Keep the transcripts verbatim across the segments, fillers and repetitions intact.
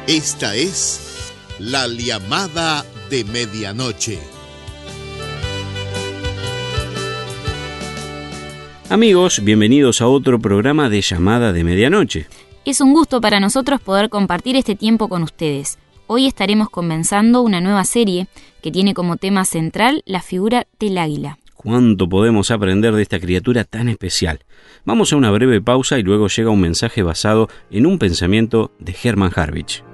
Esta es la llamada de medianoche. Amigos, bienvenidos a otro programa de Llamada de Medianoche. Es un gusto para nosotros poder compartir este tiempo con ustedes. Hoy estaremos comenzando una nueva serie que tiene como tema central la figura del águila. ¿Cuánto podemos aprender de esta criatura tan especial? Vamos a una breve pausa y luego llega un mensaje basado en un pensamiento de Hermann Harwich.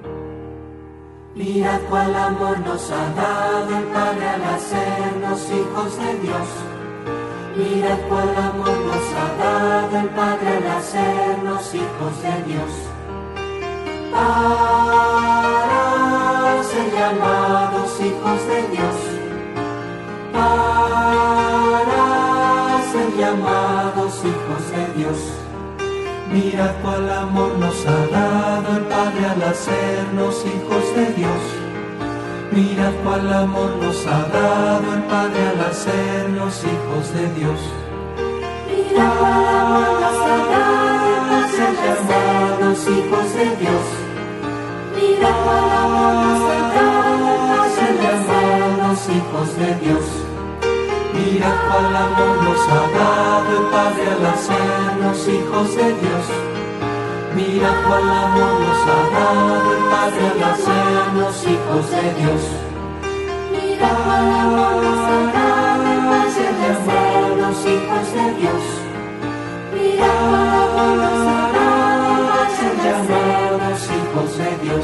Mirad cuál amor nos ha dado el Padre al hacernos hijos de Dios. Mirad cuál amor nos ha dado el Padre al hacernos hijos de Dios. Para ser llamados hijos de Dios. Para ser llamados hijos de Dios. Mirad cuál amor nos ha dado el Padre al hacernos hijos de Dios. Mirad cuál amor nos ha dado el Padre al hacernos hijos de Dios. Mirad cuál amor nos ha dado el Padre al llamados hijos de Dios. Mirad cuál amor nos ha dado el Padre al llamados hijos de Dios. Mirad cuál amor nos ha dado el Padre al hacernos hijos de Dios. Mirad cuál amor nos ha dado el Padre al hacernos hijos de Dios. Mirad cuál amor nos ha dado el Padre al hacernos hijos de Dios. Mirad cuál amor nos ha dado el Padre al hacernos hijos de Dios.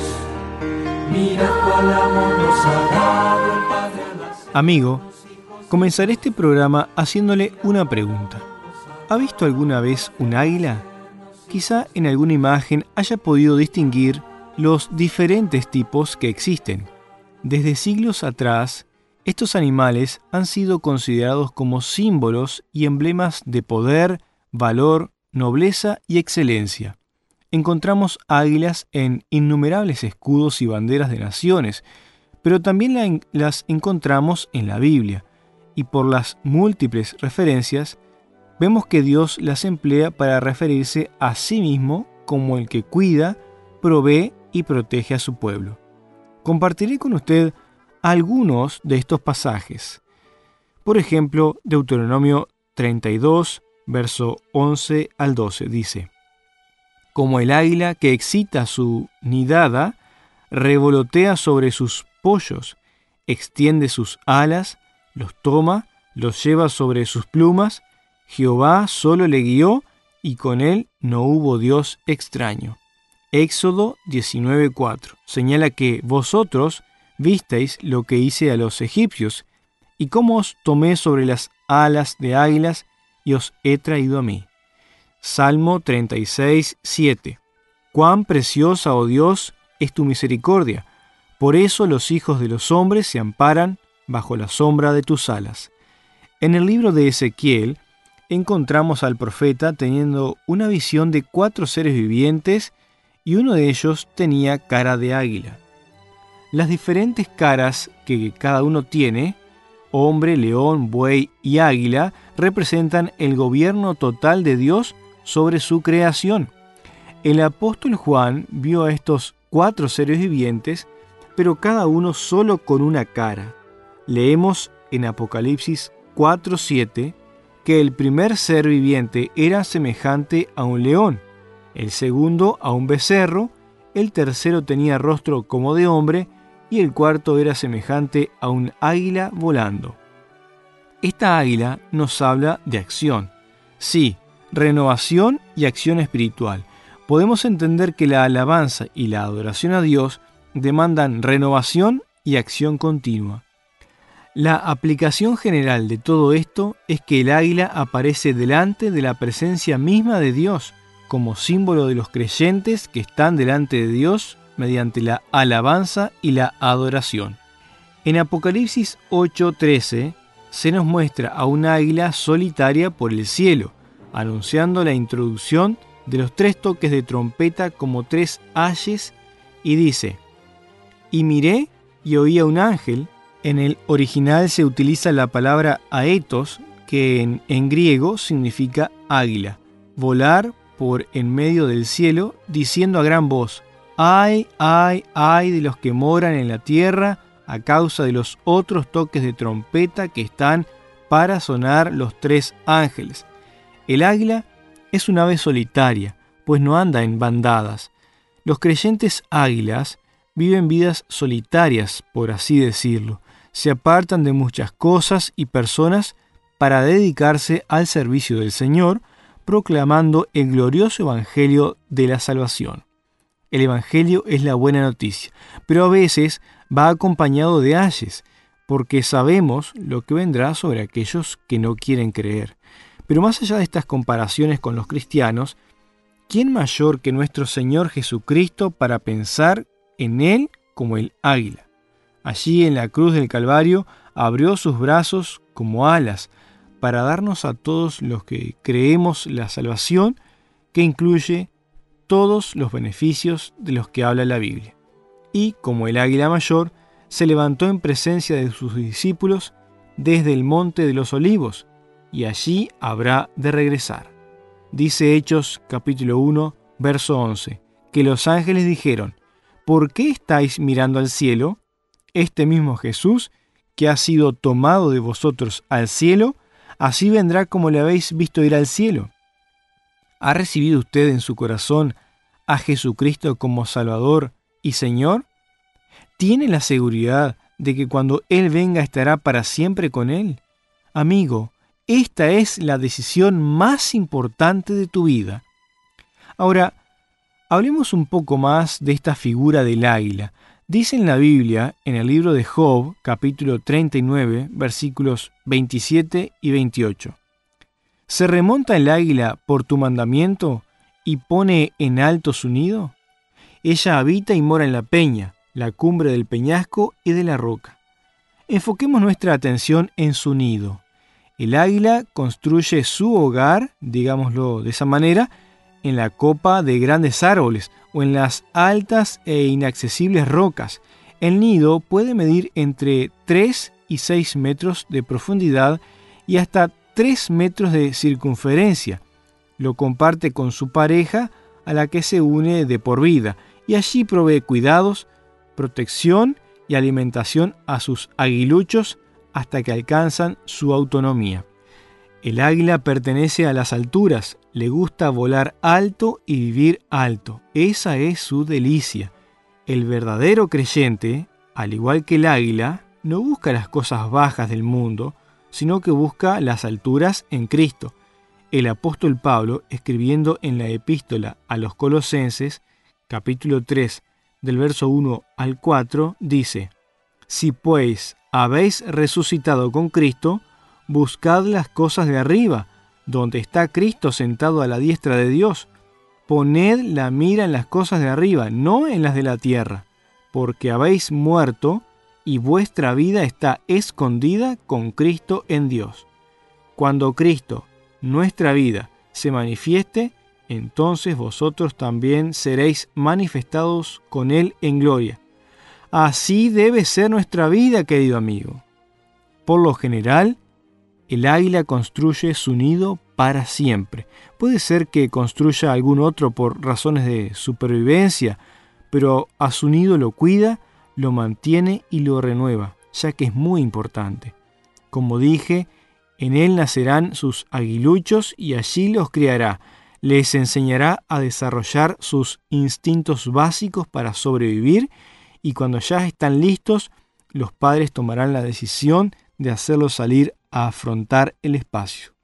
Mirad cuál amor nos ha dado el Padre al hacernos. Amigo, comenzaré este programa haciéndole una pregunta. ¿Ha visto alguna vez un águila? Quizá en alguna imagen haya podido distinguir los diferentes tipos que existen. Desde siglos atrás, estos animales han sido considerados como símbolos y emblemas de poder, valor, nobleza y excelencia. Encontramos águilas en innumerables escudos y banderas de naciones, pero también la en- las encontramos en la Biblia, y por las múltiples referencias, vemos que Dios las emplea para referirse a sí mismo como el que cuida, provee y protege a su pueblo. Compartiré con usted algunos de estos pasajes. Por ejemplo, Deuteronomio treinta y dos, verso once al doce, dice: Como el águila que excita su nidada, revolotea sobre sus pollos, extiende sus alas, los toma, los lleva sobre sus plumas. Jehová solo le guió, y con él no hubo Dios extraño. Éxodo diecinueve cuatro señala que vosotros visteis lo que hice a los egipcios, y cómo os tomé sobre las alas de águilas, y os he traído a mí. Salmo treinta y seis siete Cuán preciosa, oh Dios, es tu misericordia. Por eso los hijos de los hombres se amparan bajo la sombra de tus alas. En el libro de Ezequiel, encontramos al profeta teniendo una visión de cuatro seres vivientes y uno de ellos tenía cara de águila. Las diferentes caras que cada uno tiene, hombre, león, buey y águila, representan el gobierno total de Dios sobre su creación. El apóstol Juan vio a estos cuatro seres vivientes, pero cada uno solo con una cara. Leemos en Apocalipsis cuatro siete que el primer ser viviente era semejante a un león, el segundo a un becerro, el tercero tenía rostro como de hombre y el cuarto era semejante a un águila volando. Esta águila nos habla de acción. Sí, renovación y acción espiritual. Podemos entender que la alabanza y la adoración a Dios demandan renovación y acción continua. La aplicación general de todo esto es que el águila aparece delante de la presencia misma de Dios, como símbolo de los creyentes que están delante de Dios mediante la alabanza y la adoración. En Apocalipsis ocho trece se nos muestra a un águila solitaria por el cielo, anunciando la introducción de los tres toques de trompeta como tres ayes, y dice: Y miré y oí a un ángel. En el original se utiliza la palabra aetos, que en, en griego significa águila, volar por en medio del cielo, diciendo a gran voz: Ay, ay, ay de los que moran en la tierra a causa de los otros toques de trompeta que están para sonar los tres ángeles. El águila es un ave solitaria, pues no anda en bandadas. Los creyentes águilas viven vidas solitarias, por así decirlo. Se apartan de muchas cosas y personas para dedicarse al servicio del Señor, proclamando el glorioso evangelio de la salvación. El evangelio es la buena noticia, pero a veces va acompañado de ayes, porque sabemos lo que vendrá sobre aquellos que no quieren creer. Pero más allá de estas comparaciones con los cristianos, ¿quién mayor que nuestro Señor Jesucristo para pensar en Él como el águila? Allí en la cruz del Calvario abrió sus brazos como alas para darnos a todos los que creemos la salvación, que incluye todos los beneficios de los que habla la Biblia. Y, como el águila mayor, se levantó en presencia de sus discípulos desde el monte de los olivos, y allí habrá de regresar. Dice Hechos capítulo uno, verso once, que los ángeles dijeron: ¿por qué estáis mirando al cielo? Este mismo Jesús, que ha sido tomado de vosotros al cielo, así vendrá como le habéis visto ir al cielo. ¿Ha recibido usted en su corazón a Jesucristo como Salvador y Señor? ¿Tiene la seguridad de que cuando Él venga estará para siempre con Él? Amigo, esta es la decisión más importante de tu vida. Ahora, hablemos un poco más de esta figura del águila. Dice en la Biblia, en el libro de Job, capítulo treinta y nueve, versículos veintisiete y veintiocho. ¿Se remonta el águila por tu mandamiento y pone en alto su nido? Ella habita y mora en la peña, la cumbre del peñasco y de la roca. Enfoquemos nuestra atención en su nido. El águila construye su hogar, digámoslo de esa manera, en la copa de grandes árboles o en las altas e inaccesibles rocas. El nido puede medir entre tres y seis metros de profundidad y hasta tres metros de circunferencia. Lo comparte con su pareja, a la que se une de por vida, y allí provee cuidados, protección y alimentación a sus aguiluchos hasta que alcanzan su autonomía. El águila pertenece a las alturas, le gusta volar alto y vivir alto. Esa es su delicia. El verdadero creyente, al igual que el águila, no busca las cosas bajas del mundo, sino que busca las alturas en Cristo. El apóstol Pablo, escribiendo en la epístola a los Colosenses, capítulo tres, del verso uno al cuatro, dice: Si pues habéis resucitado con Cristo, buscad las cosas de arriba, donde está Cristo sentado a la diestra de Dios. Poned la mira en las cosas de arriba, no en las de la tierra, porque habéis muerto y vuestra vida está escondida con Cristo en Dios. Cuando Cristo, nuestra vida, se manifieste, entonces vosotros también seréis manifestados con Él en gloria. Así debe ser nuestra vida, querido amigo. Por lo general, el águila construye su nido para siempre. Puede ser que construya algún otro por razones de supervivencia, pero a su nido lo cuida, lo mantiene y lo renueva, ya que es muy importante. Como dije, en él nacerán sus aguiluchos y allí los criará. Les enseñará a desarrollar sus instintos básicos para sobrevivir, y cuando ya están listos, los padres tomarán la decisión de hacerlos salir a afrontar el espacio.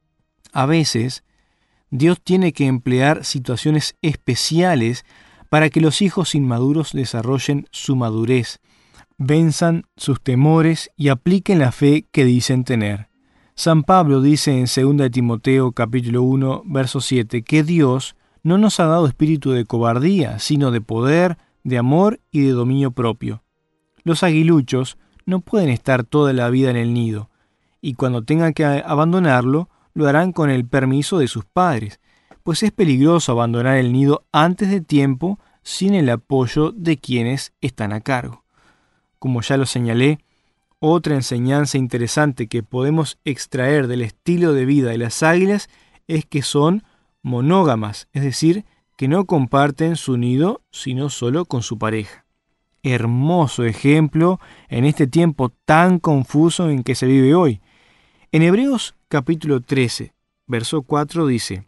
A veces, Dios tiene que emplear situaciones especiales para que los hijos inmaduros desarrollen su madurez, venzan sus temores y apliquen la fe que dicen tener. San Pablo dice en segunda de Timoteo capítulo uno, verso siete, que Dios no nos ha dado espíritu de cobardía, sino de poder, de amor y de dominio propio. Los aguiluchos no pueden estar toda la vida en el nido, y cuando tengan que abandonarlo, lo harán con el permiso de sus padres, pues es peligroso abandonar el nido antes de tiempo sin el apoyo de quienes están a cargo. Como ya lo señalé, otra enseñanza interesante que podemos extraer del estilo de vida de las águilas es que son monógamas, es decir, que no comparten su nido, sino solo con su pareja. Hermoso ejemplo en este tiempo tan confuso en que se vive hoy. En Hebreos capítulo trece, verso cuatro dice: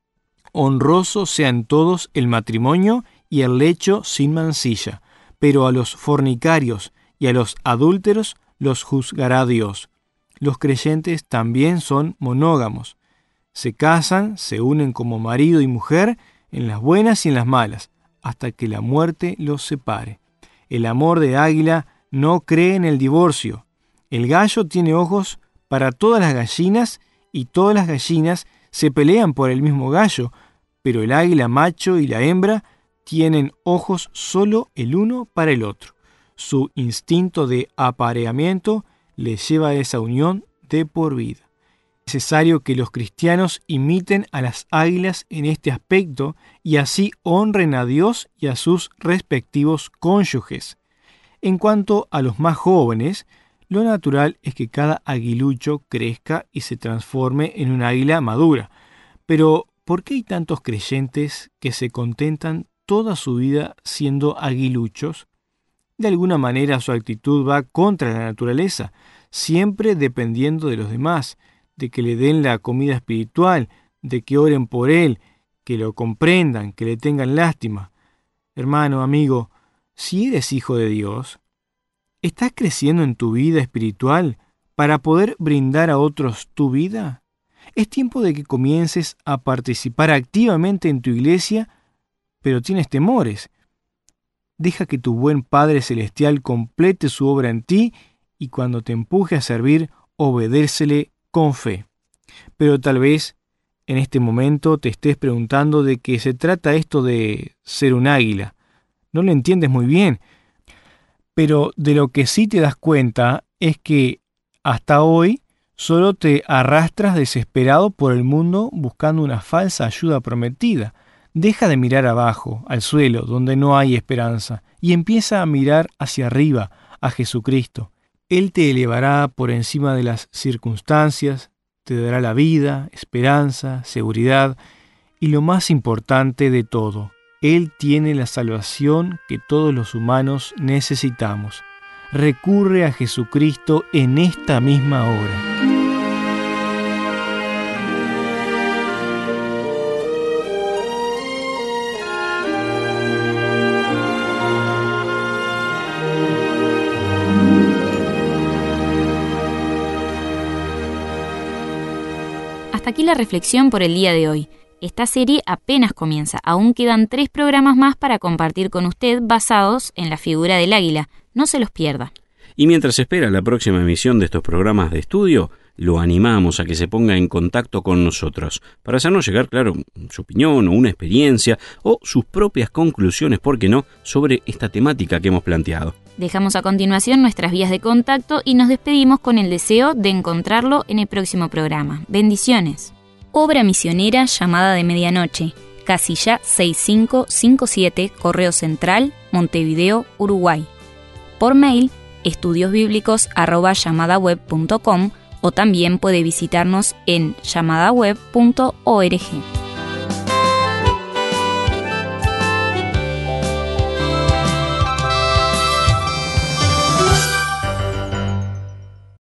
honroso sean todos el matrimonio y el lecho sin mancilla, pero a los fornicarios y a los adúlteros los juzgará Dios. Los creyentes también son monógamos. Se casan, se unen como marido y mujer en las buenas y en las malas, hasta que la muerte los separe. El amor de águila no cree en el divorcio. El gallo tiene ojos para todas las gallinas y todas las gallinas se pelean por el mismo gallo, pero el águila macho y la hembra tienen ojos solo el uno para el otro. Su instinto de apareamiento les lleva a esa unión de por vida. Es necesario que los cristianos imiten a las águilas en este aspecto y así honren a Dios y a sus respectivos cónyuges. En cuanto a los más jóvenes, lo natural es que cada aguilucho crezca y se transforme en un águila madura. Pero, ¿por qué hay tantos creyentes que se contentan toda su vida siendo aguiluchos? De alguna manera su actitud va contra la naturaleza, siempre dependiendo de los demás, de que le den la comida espiritual, de que oren por él, que lo comprendan, que le tengan lástima. Hermano, amigo, si eres hijo de Dios, ¿estás creciendo en tu vida espiritual para poder brindar a otros tu vida? Es tiempo de que comiences a participar activamente en tu iglesia, pero tienes temores. Deja que tu buen Padre Celestial complete su obra en ti y cuando te empuje a servir, obedécele con fe. Pero tal vez en este momento te estés preguntando de qué se trata esto de ser un águila. No lo entiendes muy bien, pero de lo que sí te das cuenta es que hasta hoy solo te arrastras desesperado por el mundo buscando una falsa ayuda prometida. Deja de mirar abajo, al suelo, donde no hay esperanza, y empieza a mirar hacia arriba, a Jesucristo. Él te elevará por encima de las circunstancias, te dará la vida, esperanza, seguridad, y lo más importante de todo, Él tiene la salvación que todos los humanos necesitamos. Recurre a Jesucristo en esta misma hora. Hasta aquí la reflexión por el día de hoy. Esta serie apenas comienza, aún quedan tres programas más para compartir con usted basados en la figura del águila. No se los pierda. Y mientras espera la próxima emisión de estos programas de estudio, lo animamos a que se ponga en contacto con nosotros para hacernos llegar, claro, su opinión o una experiencia o sus propias conclusiones, ¿por qué no?, sobre esta temática que hemos planteado. Dejamos a continuación nuestras vías de contacto y nos despedimos con el deseo de encontrarlo en el próximo programa. Bendiciones. Obra misionera Llamada de Medianoche, casilla seis cinco cinco siete, Correo Central, Montevideo, Uruguay. Por mail, estudiosbíblicos arroba llamadaweb punto com o también puede visitarnos en llamadaweb punto org.